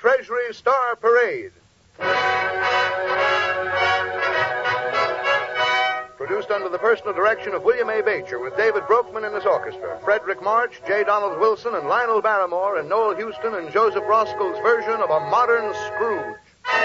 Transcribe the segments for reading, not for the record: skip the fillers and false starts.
Treasury Star Parade. Produced under the personal direction of William A. Beecher, with David Broekman in his orchestra, Frederick March, J. Donald Wilson, and Lionel Barrymore, and Noel Houston and Joseph Roskell's version of a modern Scrooge.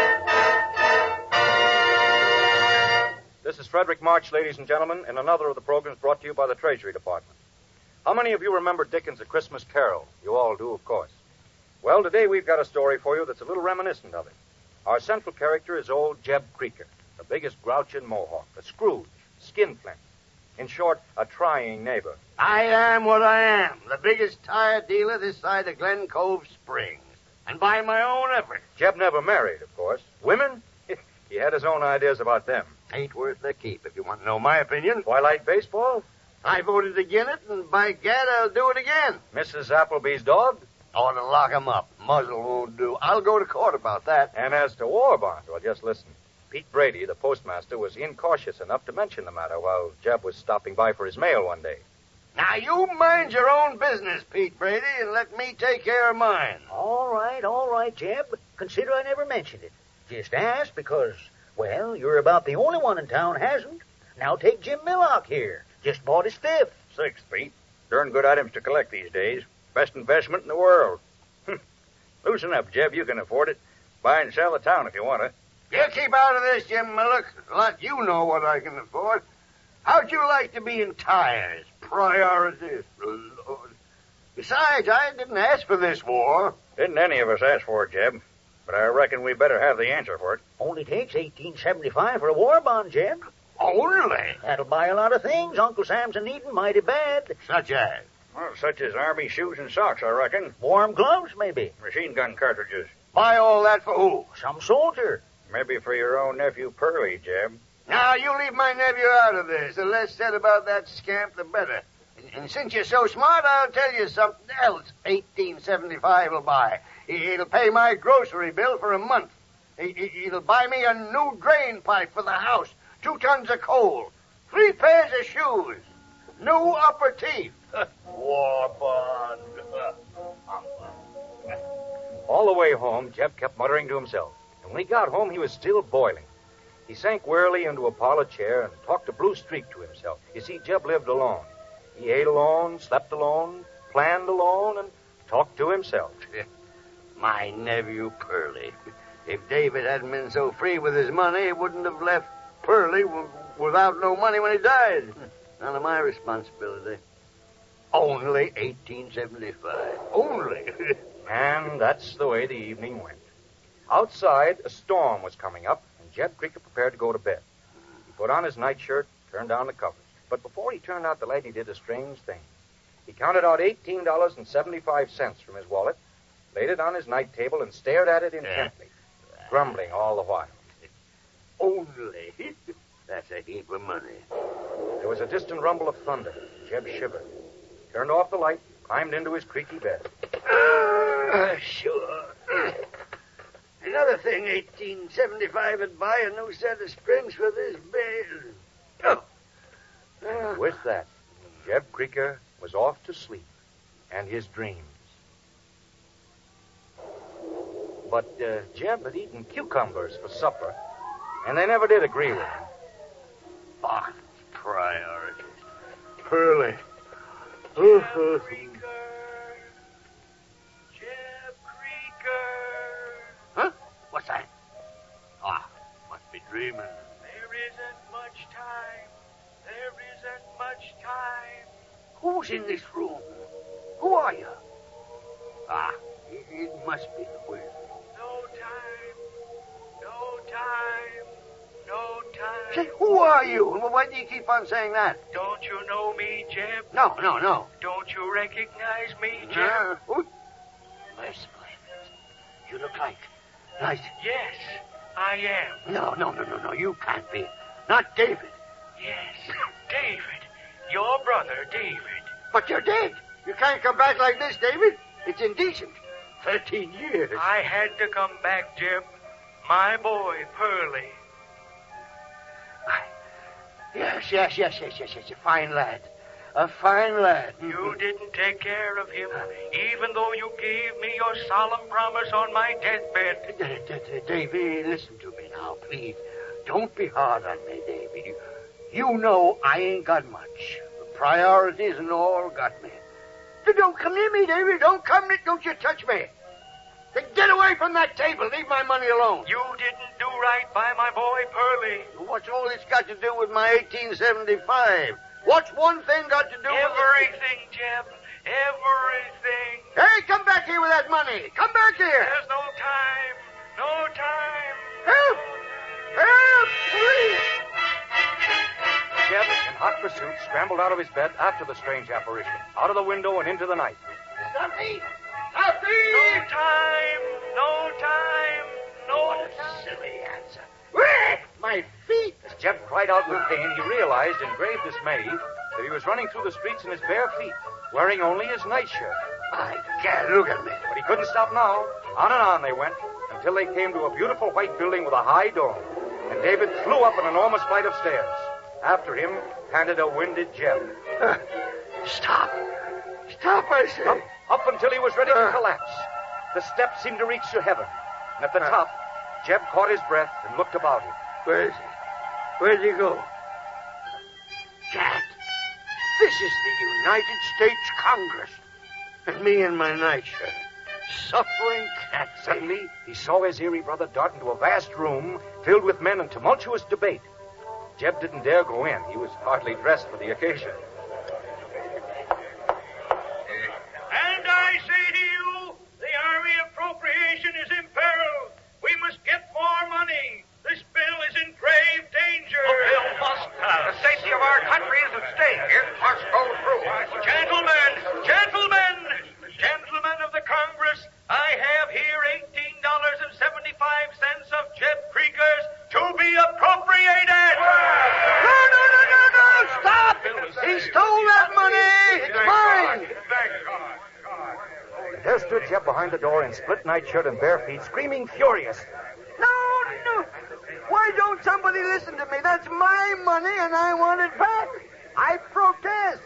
This is Frederick March, ladies and gentlemen, in another of the programs brought to you by the Treasury Department. How many of you remember Dickens' A Christmas Carol? You all do, of course. Well, today we've got a story for you that's a little reminiscent of it. Our central character is old Jeb Creaker, the biggest grouch in Mohawk, a Scrooge, skinflint. In short, a trying neighbor. I am what I am, the biggest tire dealer this side of Glen Cove Springs. And by my own effort. Jeb never married, of course. Women? He had his own ideas about them. Ain't worth the keep, if you want to know my opinion. Twilight baseball? I voted against it, and by gad, I'll do it again. Mrs. Appleby's dog? Ought to lock him up. Muzzle won't do. I'll go to court about that. And as to war bonds, well, just listen. Pete Brady, the postmaster, was incautious enough to mention the matter while Jeb was stopping by for his mail one day. Now, you mind your own business, Pete Brady, and let me take care of mine. All right, Jeb. Consider I never mentioned it. Just asked because, well, you're about the only one in town hasn't. Now take Jim Millock here. Just bought his fifth. Sixth, Pete. Darn good items to collect these days. Best investment in the world. Loosen up, Jeb. You can afford it. Buy and sell the town if you want to. You keep out of this, Jim Millock. Let you know what I can afford. How'd you like to be in tires? Priorities, Lord. Besides, I didn't ask for this war. Didn't any of us ask for it, Jeb. But I reckon we better have the answer for it. Only takes $18.75 for a war bond, Jeb. Only? That'll buy a lot of things Uncle Sam's needing mighty bad. Such as? Well, such as army shoes and socks, I reckon. Warm gloves, maybe. Machine gun cartridges. Buy all that for who? Some soldier. Maybe for your own nephew Pearlie, Jeb. Now, you leave my nephew out of this. The less said about that scamp, the better. And since you're so smart, I'll tell you something else. $18.75 will buy. It'll pay my grocery bill for a month. It'll buy me a new drain pipe for the house, 2 tons of coal, 3 pairs of shoes, new upper teeth. War bond. All the way home, Jeb kept muttering to himself. And when he got home, he was still boiling. He sank wearily into a parlor chair and talked a blue streak to himself. You see, Jeb lived alone. He ate alone, slept alone, planned alone, and talked to himself. My nephew Pearlie. If David hadn't been so free with his money, he wouldn't have left Pearlie without no money when he died. None of my responsibility. Only $18.75. Only. And that's the way the evening went. Outside, a storm was coming up, and Jeb Creaker prepared to go to bed. He put on his nightshirt, turned down the covers. But before he turned out the light, he did a strange thing. He counted out $18.75 from his wallet, laid it on his night table, and stared at it intently, grumbling all the while. Only. That's a heap of money. There was a distant rumble of thunder. Jeb shivered. Turned off the light, climbed into his creaky bed. Sure. Another thing, $18.75 would buy a new set of springs for this bed. And with that, Jeb Creaker was off to sleep and his dreams. But Jeb had eaten cucumbers for supper, and they never did agree with him. Ah, priorities. Pearlie. Jeb Creaker. Huh? What's that? Must be dreaming. There isn't much time. There isn't much time. Who's in this room? Who are you? It must be the wind. No time. No time. No time. Say, who are you? Why do you keep on saying that? Don't you know me, Jeb? No. Don't you recognize me, Jeb? Mercifully. You look like... Yes, I am. No, you can't be. Not David. Yes, David. Your brother, David. But you're dead. You can't come back like this, David. It's indecent. 13 years. I had to come back, Jeb. My boy, Pearlie. Yes. A fine lad. A fine lad. You didn't take care of him, even though you gave me your solemn promise on my deathbed. Davy, listen to me now, please. Don't be hard on me, Davy. You know I ain't got much. Priorities and all got me. Don't come near me, Davy. Don't you touch me. Get away from that table. Leave my money alone. You didn't do right by my boy Pearlie. What's all this got to do with my 1875? What's one thing got to do with... Everything, Jeb. Everything. Hey, come back here with that money. Come back here. There's no time. No time. Help! Help, please! Jeb, in hot pursuit, scrambled out of his bed after the strange apparition, out of the window and into the night. Stuffy! Stuffy! No time. No time. No What a time. silly answer. My feet! As Jeb cried out with pain, he realized in grave dismay that he was running through the streets in his bare feet, wearing only his nightshirt. My God, look at me. But he couldn't stop now. On and on they went until they came to a beautiful white building with a high dome. And David flew up an enormous flight of stairs. After him panted a winded Jeb. Stop. Stop, I say. Up until he was ready to collapse. The steps seemed to reach to heaven. And at the top, Jeb caught his breath and looked about him. Where is he? Where'd he go? Jack, this is the United States Congress. And me in my nightshirt. Suffering cat. Suddenly, he saw his eerie brother dart into a vast room filled with men in tumultuous debate. Jeb didn't dare go in. He was hardly dressed for the occasion. And I say to you, the Army appropriation is in peril. We must get more money. This bill is in grave danger. The bill must pass. The safety of our country is at stake. It must go through. Gentlemen of the Congress, I have here $18.75 of Jeb Creekers to be appropriated. No! Stop! He stole that money! It's mine! Thank God. There stood Jeb behind the door in split nightshirt and bare feet, screaming furious. No! Why don't somebody listen to me? That's my money and I want it back. I protest!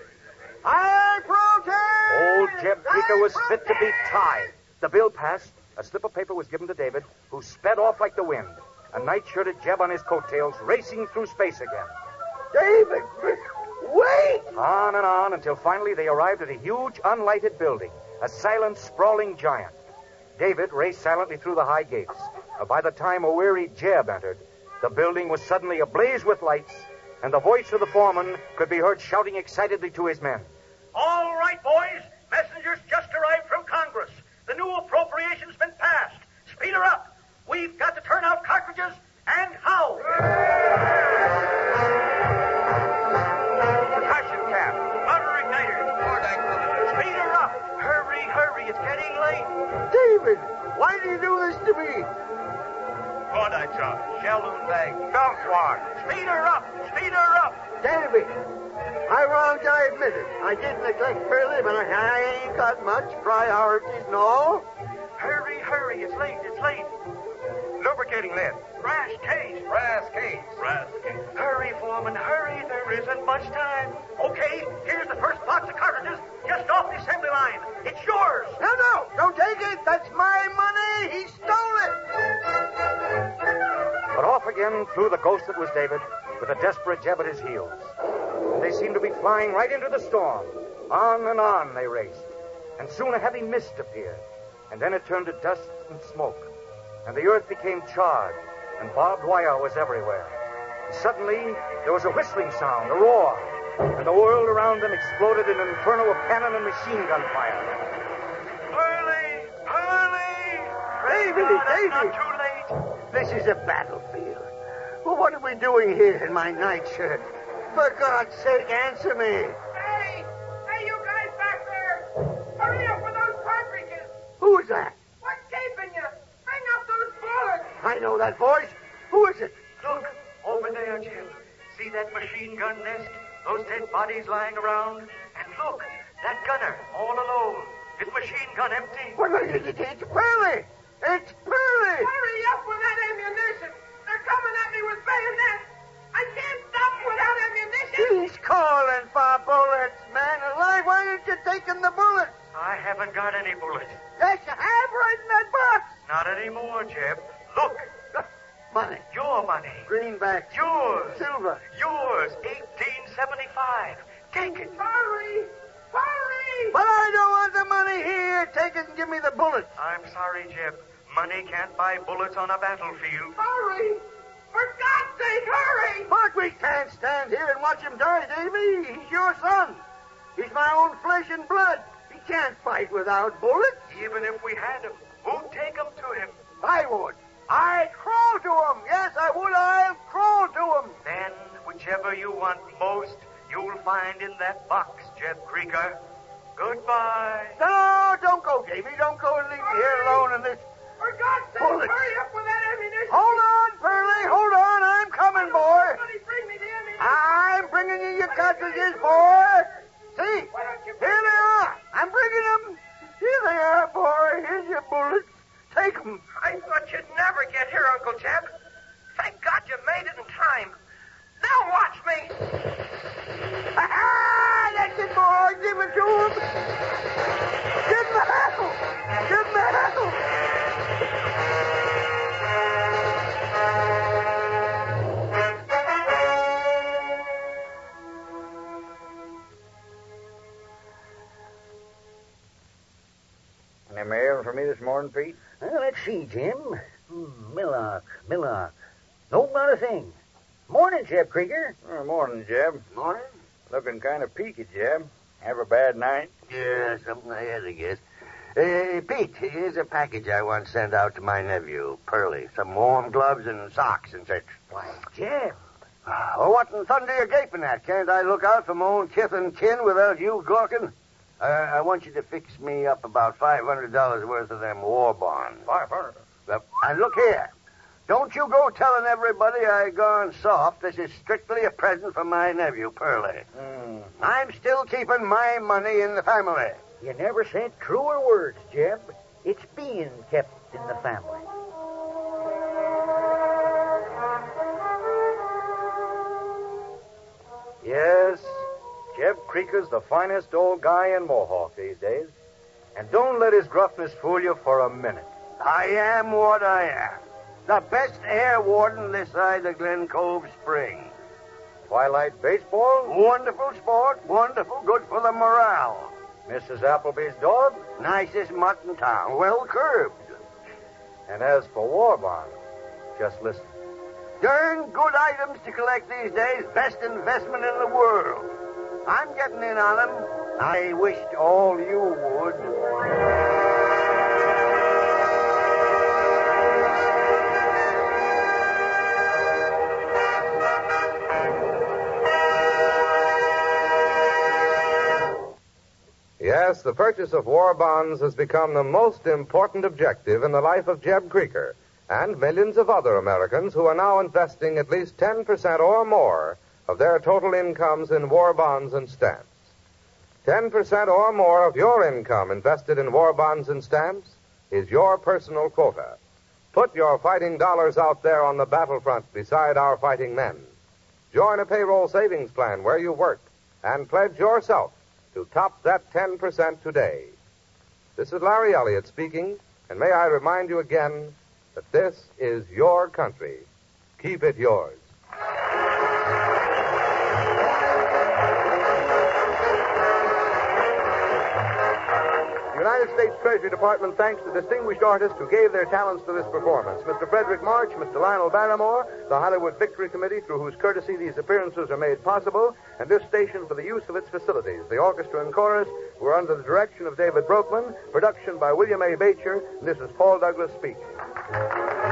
Old Jeb Creeker was fit to be tied. The bill passed. A slip of paper was given to David, who sped off like the wind. A night-shirted Jeb on his coattails, racing through space again. David, wait! On and on until finally they arrived at a huge, unlighted building, a silent, sprawling giant. David raced silently through the high gates. By the time a weary Jeb entered, the building was suddenly ablaze with lights, and the voice of the foreman could be heard shouting excitedly to his men. All right, boys. Messengers just arrived from Congress. The new appropriation's been passed. Speed her up. We've got to turn out cartridges and how? Percussion cap. Motor igniter. Speed her up. Hurry. It's getting late. David, why do you do this to me? Cordite shot. Shalloon bag. Dump one. Speed her up. David, I admit it. I did neglect Pearlie, but I ain't got much priorities, no? Hurry. It's late. Lubricating lead. Brass case. Hurry, Foreman, hurry. There isn't much time. Okay, here's the first box of cartridges just off the assembly line. It's yours. No, don't take it. That's my money. He stole it. But off again flew the ghost that was David, with a desperate Jeb at his heels. And they seemed to be flying right into the storm. On and on they raced. And soon a heavy mist appeared. And then it turned to dust and smoke. And the earth became charred, and barbed wire was everywhere. And suddenly, there was a whistling sound, a roar, and the world around them exploded in an inferno of cannon and machine gun fire. Pearlie! David. Not too late. This is a battlefield. Well, what are we doing here in my nightshirt? For God's sake, answer me. Hey, you guys back there! Hurry up with those cartridges! Who is that? What's keeping you? Bring up those bullets! I know that voice. Who is it? Look, over there, Jim. See that machine gun nest? Those dead bodies lying around? And look, that gunner, all alone. His machine gun empty. Well, it's Pearlie. It's Pearlie. Hurry up with that ammunition! They're coming at me with bayonets! I can't stop without ammunition! He's calling for bullets, man. you taking the bullets? I haven't got any bullets. Yes, you have right in that box. Not anymore, Jeb. Look. Money. Your money. Greenbacks. Yours. Silver. Yours. 1875. Take it. Hurry! Hurry! But I don't want the money here. Take it and give me the bullets. I'm sorry, Jeb. Money can't buy bullets on a battlefield. Hurry! For God's sake, hurry! But we can't stand here and watch him die, Davy. He's your son. He's my own flesh and blood. He can't fight without bullets. Even if we had him, who'd take him to him? I would. I'd crawl to him. Yes, I would. I'll crawl to him. Then, whichever you want most, you'll find in that box, Jeb Creaker. Goodbye. No, don't go, Davy. Don't go and leave me here alone in this. For God's sake, Bullets. hurry up with that ammunition! Hold on, Pearlie. Hold on. I'm coming, boy. Somebody bring me the ammunition! I'm bringing you your cartridges, boy. See? Why don't you Here they are. I'm bringing them. Here they are, boy. Here's your bullets. Take them. I thought you'd never get here, Uncle Jeb. Thank God you made it in time. Now watch me. Ah, that's it, boy. Give it to him. Give him the hackle. Give him the hackle. Any mail for me this morning, Pete? Well, let's see, Jim. Millock. No, not a thing. Morning, Jeb Krieger. Morning, Jeb. Morning. Looking kind of peaky, Jeb. Have a bad night? Yeah, something I had, I guess. Pete, here's a package I want to send out to my nephew, Pearlie. Some warm gloves and socks and such. Why, Jeb. Oh, what in thunder you gaping at? Can't I look out for my own kith and kin without you gawking? I want you to fix me up about $500 worth of them war bonds. 500. And look here. Don't you go telling everybody I gone soft. This is strictly a present for my nephew, Pearlie. I'm still keeping my money in the family. You never said truer words, Jeb. It's being kept in the family. Yes, Jeb Creaker's the finest old guy in Mohawk these days. And don't let his gruffness fool you for a minute. I am what I am. The best air warden this side of Glen Cove Spring. Twilight baseball, Wonderful sport, wonderful, good for the morale. Mrs. Appleby's dog, Nicest mutt in town, well curbed. and as for war bonds, just listen. Darn good items to collect these days, best investment in the world. I'm getting in on them. I wished all you would. Yes, the purchase of war bonds has become the most important objective in the life of Jeb Creaker and millions of other Americans who are now investing at least 10% or more of their total incomes in war bonds and stamps. 10% or more of your income invested in war bonds and stamps is your personal quota. Put your fighting dollars out there on the battlefront beside our fighting men. Join a payroll savings plan where you work and pledge yourself to top that 10% today. This is Larry Elliott speaking, and may I remind you again that this is your country. Keep it yours. The United States Treasury Department thanks the distinguished artists who gave their talents to this performance. Mr. Frederick March, Mr. Lionel Barrymore, the Hollywood Victory Committee, through whose courtesy these appearances are made possible, and this station for the use of its facilities. The orchestra and chorus were under the direction of David Broekman, production by William A. Bacher, and this is Paul Douglas speaking.